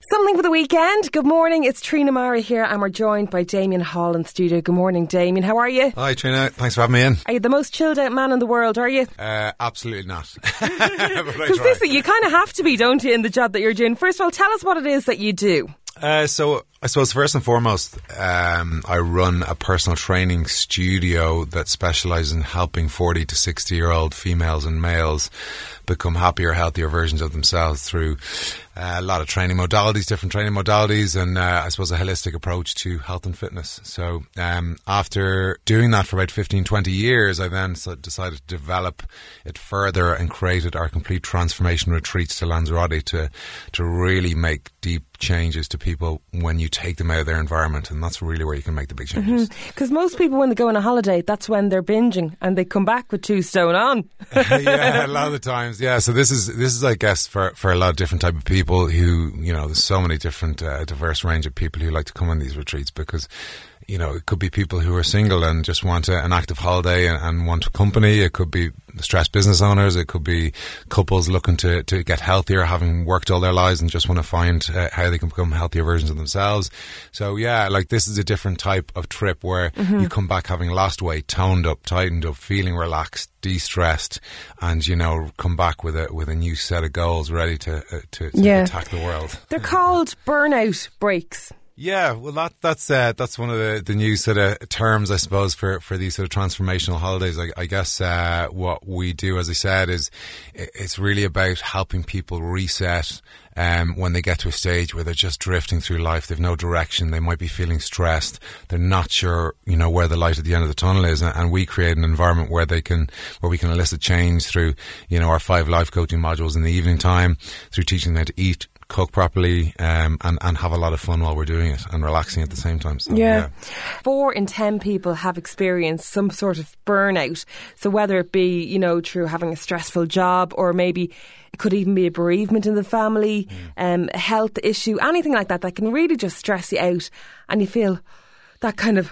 Something for the weekend. Good morning, it's Trina Mara here and we're joined by Damien Hall in studio. Good morning, Damien. How are you? Hi, Trina. Thanks for having me in. Are you the most chilled out man in the world, are you? Absolutely not. Because you kind of have to be, don't you, in the job that you're doing. First of all, tell us what it is that you do. So I suppose first and foremost, I run a personal training studio that specialises in helping 40 to 60-year-old females and males become happier, healthier versions of themselves through a lot of training modalities, different training modalities, and I suppose a holistic approach to health and fitness. So after doing that for about 15, 20 years, I then decided to develop it further and created our complete transformation retreats to Lanzarote to really make deep changes to people when you take them out of their environment, and that's really where you can make the big changes. Because most people, when they go on a holiday, that's when they're binging and they come back with 2 stone on. Yeah, a lot of the times. Yeah, so this is I guess for a lot of different type of people who, you know, there's so many different diverse range of people who like to come on these retreats because, you know, it could be people who are single and just want an active holiday and want company. It could be stressed business owners. It could be couples looking to get healthier, having worked all their lives and just want to find how they can become healthier versions of themselves. So yeah, like this is a different type of trip where you come back having lost weight, toned up, tightened up, feeling relaxed, de-stressed, and, you know, come back with a new set of goals ready to attack the world. They're called burnout breaks. Yeah, well, that's one of the new sort of terms, I suppose, for these sort of transformational holidays. I guess what we do, as I said, is it's really about helping people reset when they get to a stage where they're just drifting through life. They've no direction. They might be feeling stressed. They're not sure, you know, where the light at the end of the tunnel is. And we create an environment where we can elicit change through, you know, our 5 life coaching modules in the evening time, through teaching them to eat, cook properly, and have a lot of fun while we're doing it and relaxing at the same time. So, yeah. 4 in 10 people have experienced some sort of burnout. So whether it be, you know, through having a stressful job, or maybe it could even be a bereavement in the family, a health issue, anything like that can really just stress you out and you feel that kind of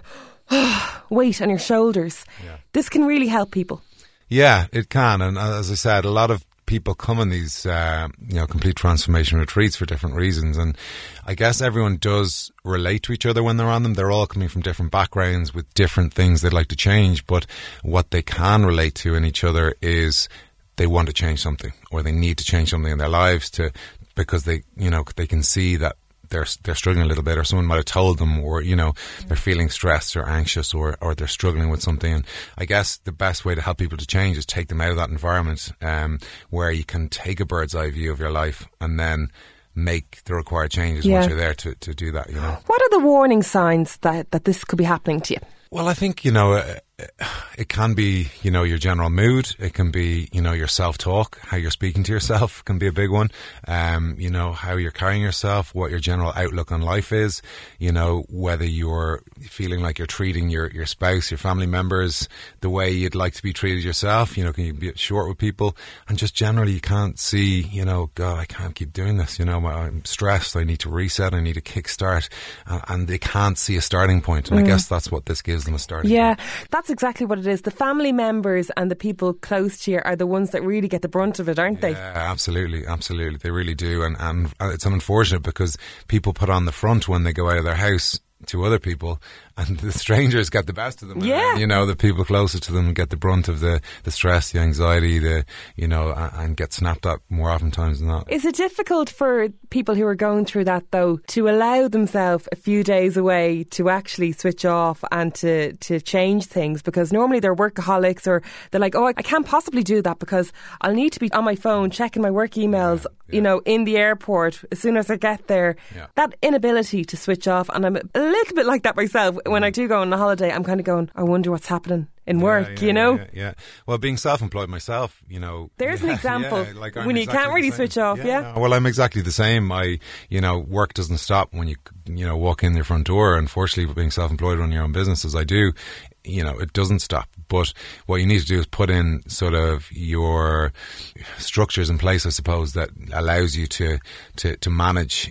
weight on your shoulders. Yeah. This can really help people. Yeah, it can. And as I said, a lot of people come on these, complete transformation retreats for different reasons. And I guess everyone does relate to each other when they're on them. They're all coming from different backgrounds with different things they'd like to change. But what they can relate to in each other is they want to change something, or they need to change something in their lives because they can see that they're struggling a little bit, or someone might have told them, or, you know, they're feeling stressed or anxious, or they're struggling with something. And I guess the best way to help people to change is take them out of that environment, where you can take a bird's eye view of your life and then make the required changes once you're there to do that, you know. What are the warning signs that this could be happening to you? Well, I think, you know, it can be, you know, your general mood. It can be, you know, your self-talk, how you're speaking to yourself can be a big one. You know, how you're carrying yourself, what your general outlook on life is, you know, whether you're feeling like you're treating your spouse, your family members the way you'd like to be treated yourself. You know, can you be short with people? And just generally you can't see, you know, God, I can't keep doing this. You know, I'm stressed. I need to reset. I need a kickstart. And they can't see a starting point. And I guess that's what this gives them, a starting point. That's exactly what it is. The family members and the people close to you are the ones that really get the brunt of it, aren't they? Yeah, absolutely. They really do. And it's unfortunate because people put on the front when they go out of their house to other people, and the strangers get the best of them. Yeah. And, you know, the people closer to them get the brunt of the stress, the anxiety, and get snapped at more oftentimes than not. Is it difficult for people who are going through that, though, to allow themselves a few days away to actually switch off and to change things? Because normally they're workaholics, or they're like, oh, I can't possibly do that because I'll need to be on my phone checking my work emails, you know, in the airport as soon as I get there. Yeah. That inability to switch off, and I'm a little bit like that myself. When I do go on a holiday, I'm kind of going, I wonder what's happening in work, you know? Yeah. Well, being self-employed myself, you know. There's an example when you can't really switch off, No, well, I'm exactly the same. Work doesn't stop when you walk in your front door. Unfortunately, being self-employed, running your own business as I do, you know, it doesn't stop. But what you need to do is put in sort of your structures in place, I suppose, that allows you to manage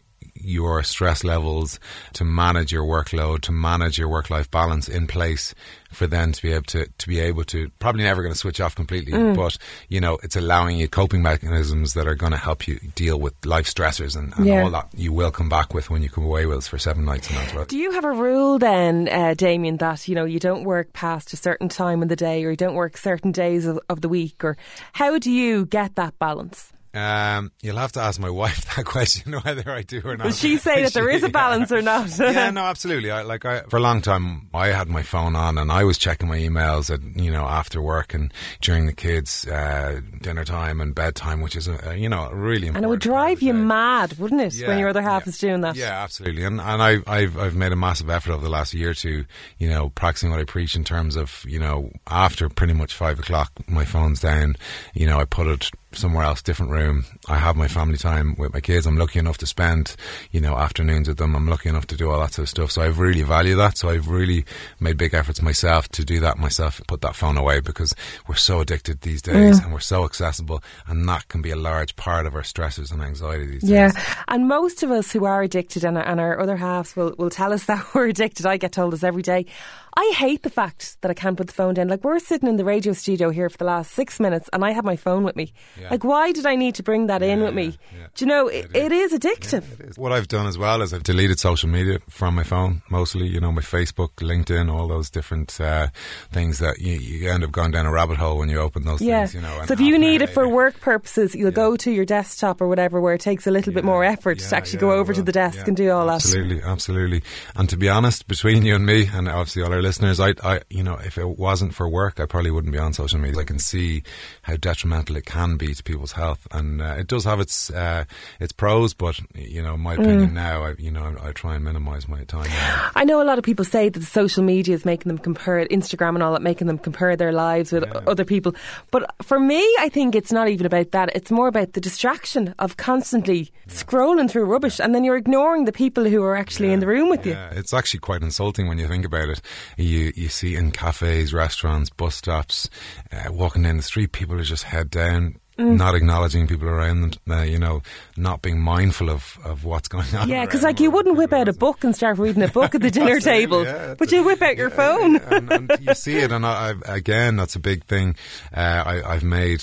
your stress levels, to manage your workload, to manage your work-life balance in place for then to be able to probably never going to switch off completely, but it's allowing you coping mechanisms that are going to help you deal with life stressors and all that you will come back with when you come away with us for 7 nights and that's right. Do you have a rule then, Damien, that you don't work past a certain time of the day, or you don't work certain days of the week, or how do you get that balance? You'll have to ask my wife that question, whether I do or not. Will she say that there is a balance or not? Yeah, no, absolutely. For a long time, I had my phone on and I was checking my emails after work and during the kids' dinner time and bedtime, which is really important. And it would drive you mad, wouldn't it, when your other half is doing that? Yeah, absolutely. And I've made a massive effort over the last year to, practicing what I preach in terms of, after pretty much 5 o'clock, my phone's down. I put it somewhere else, different room. I have my family time with my kids. I'm lucky enough to spend, afternoons with them. I'm lucky enough to do all that sort of stuff. So I really value that. So I've really made big efforts myself to do that myself, put that phone away, because we're so addicted these days and we're so accessible, and that can be a large part of our stresses and anxiety these days. Yeah, and most of us who are addicted and our other halves will tell us that we're addicted. I get told this every day. I hate the fact that I can't put the phone down. Like, we're sitting in the radio studio here for the last 6 minutes and I have my phone with me. Yeah. Like, why did I need to bring that in with me? Yeah. Do you know, it is addictive. Yeah, it is. What I've done as well is I've deleted social media from my phone, mostly, my Facebook, LinkedIn, all those different things that you end up going down a rabbit hole when you open those things. So if you need it for work purposes, you'll go to your desktop or whatever, where it takes a little bit more effort to actually go over to the desk and do all that. Absolutely. And to be honest, between you and me, and obviously all our listeners, I if it wasn't for work, I probably wouldn't be on social media. I can see how detrimental it can be to people's health, and it does have its pros, but my opinion now, I try and minimise my time. I know a lot of people say that the social media is making them compare, Instagram and all that, making them compare their lives with other people. But for me, I think it's not even about that. It's more about the distraction of constantly scrolling through rubbish, and then you're ignoring the people who are actually in the room with you. It's actually quite insulting when you think about it. You see in cafes, restaurants, bus stops, walking down the street, people are just head down, not acknowledging people around them, not being mindful of what's going on. Yeah, because you wouldn't whip out a book and start reading a book at the dinner table, but you whip out your phone. and you see it, and again, that's a big thing. I've made,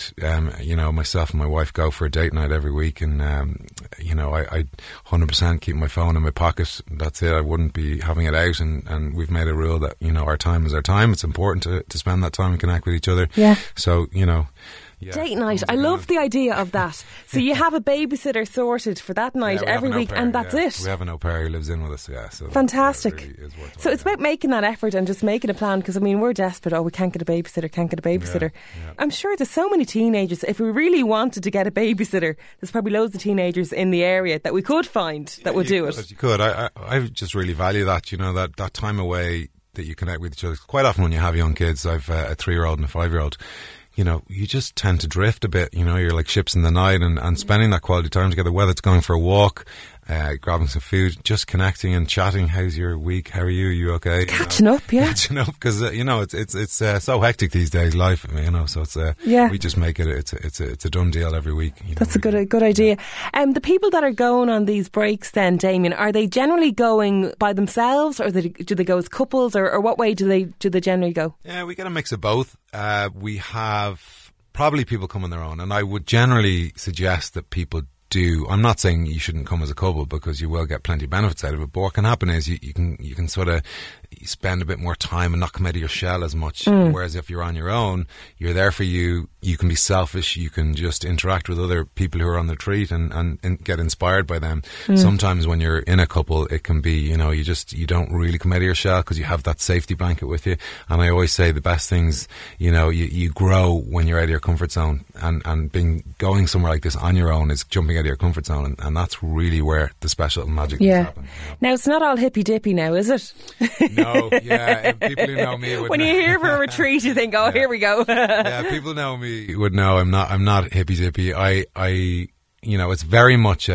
myself and my wife go for a date night every week, and I 100% keep my phone in my pocket. That's it. I wouldn't be having it out, and we've made a rule that our time is our time. It's important to spend that time and connect with each other. Yeah. So date night. I love the idea of that. So you have a babysitter sorted for that night every week, and that's it. We have an au pair who lives in with us. Yeah, so fantastic. Really is so it's about making that effort and just making a plan, because we're desperate. We can't get a babysitter. Yeah. I'm sure there's so many teenagers. If we really wanted to get a babysitter, there's probably loads of teenagers in the area that we could find that would do it. You could. I just really value that. That time away that you connect with each other. Quite often when you have young kids, I've a 3-year-old and a 5-year-old. You just tend to drift a bit. You're like ships in the night, and spending that quality time together, whether it's going for a walk, grabbing some food, just connecting and chatting. How's your week? How are you? Are you okay? Catching up, Catching up, because it's so hectic these days, life. So it's we just make it. It's a done deal every week. That's a good idea. The people that are going on these breaks, then, Damien, are they generally going by themselves, or do they go as couples, or what way do they generally go? Yeah, we get a mix of both. We have probably people come on their own, and I would generally suggest that people do. I'm not saying you shouldn't come as a couple, because you will get plenty of benefits out of it, but what can happen is you can sort of spend a bit more time and not come out of your shell as much, whereas if you're on your own, you're there for you can be selfish, you can just interact with other people who are on the retreat and get inspired by them. Sometimes when you're in a couple, it can be, you don't really come out of your shell because you have that safety blanket with you. And I always say the best things, you grow when you're out of your comfort zone, and going somewhere like this on your own is jumping out of your comfort zone, and that's really where the special magic happens. Now, it's not all hippy dippy now, is it? No, people who know me would when you hear for a retreat, you think, here we go. People know me would know I'm not hippy dippy. I it's very much a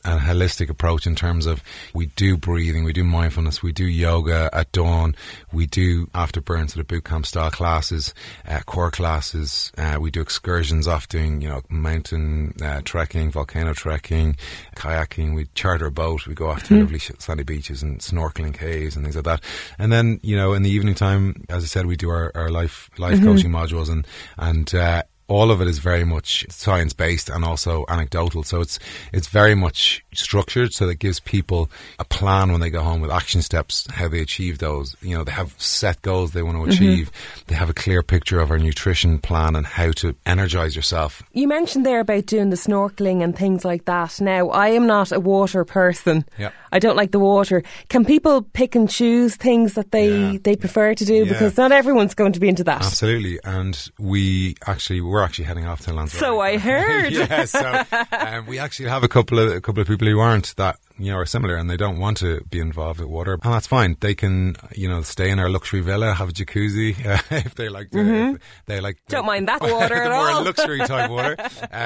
a holistic approach in terms of we do breathing, we do mindfulness, we do yoga at dawn, we do afterburn sort of boot camp style classes, core classes, we do excursions off doing, you know, mountain trekking, volcano trekking, kayaking, we charter a boat, we go off to lovely sandy beaches and snorkeling caves and things like that. And then, you know, in the evening time, as I said, we do our life coaching modules, and all of it is very much science-based and also anecdotal. So it's very much structured, so that gives people a plan when they go home with action steps, how they achieve those. You know, they have set goals they want to achieve. They have a clear picture of our nutrition plan and how to energise yourself. You mentioned there about doing the snorkeling and things like that. Now, I am not a water person. Yeah. I don't like the water. Can people pick and choose things that they prefer to do? Because not everyone's going to be into that. Absolutely. And we're actually heading off to Lanzarote. So I heard. Yeah, so we actually have a couple of people who aren't that, you know, are similar, and they don't want to be involved with water, and that's fine. They can, you know, stay in our luxury villa, have a jacuzzi if they like to. If they like. Don't mind that water at all. More luxury type water,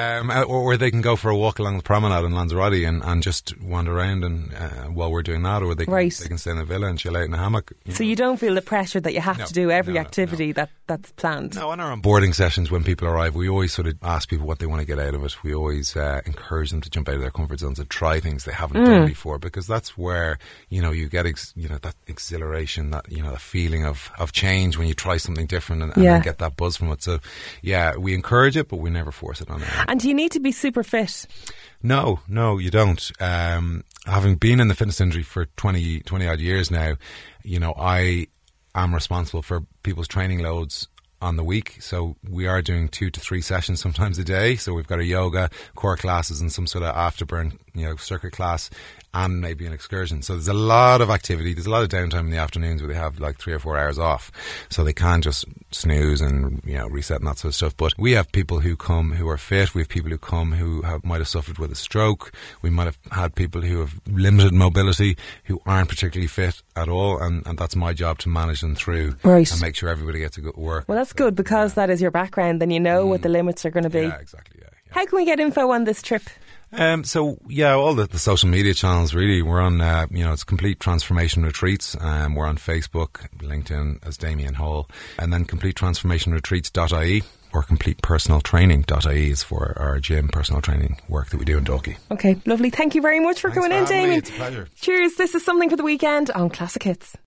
or they can go for a walk along the promenade in Lanzarote and just wander around, and while we're doing that, or they can stay in the villa and chill out in a hammock. So you don't feel the pressure that you have to do every activity that's planned. No, in our onboarding sessions when people arrive, we always sort of ask people what they want to get out of it. We always encourage them to jump out of their comfort zones and try things they haven't done before, because that's where, you know, you get that exhilaration, that, you know, the feeling of change when you try something different and then get that buzz from it. So yeah, we encourage it, but we never force it on anyone. And do you need to be super fit? No, you don't. Having been in the fitness industry for 20 odd years now, you know, I am responsible for people's training loads on the week. So we are doing 2 to 3 sessions sometimes a day. So we've got a yoga, core classes, and some sort of afterburn, you know, circuit class, and maybe an excursion. So there's a lot of activity. There's a lot of downtime in the afternoons where they have like 3 or 4 hours off. So they can just snooze and, you know, reset and that sort of stuff. But we have people who come who are fit. We have people who come who might have suffered with a stroke. We might have had people who have limited mobility who aren't particularly fit at all. And that's my job to manage them through and make sure everybody gets a good work. Well, that's good, because that is your background. Then you know what the limits are going to be. Yeah, exactly. Yeah. How can we get info on this trip? So all the social media channels, really. We're on, it's Complete Transformation Retreats. We're on Facebook, LinkedIn as Damien Hall, and then CompleteTransformationRetreats.ie or CompletePersonalTraining.ie is for our gym personal training work that we do in Dalkey. Okay, lovely. Thank you very much for coming in, Damien. It's a pleasure. Cheers. This is Something for the Weekend on Classic Hits.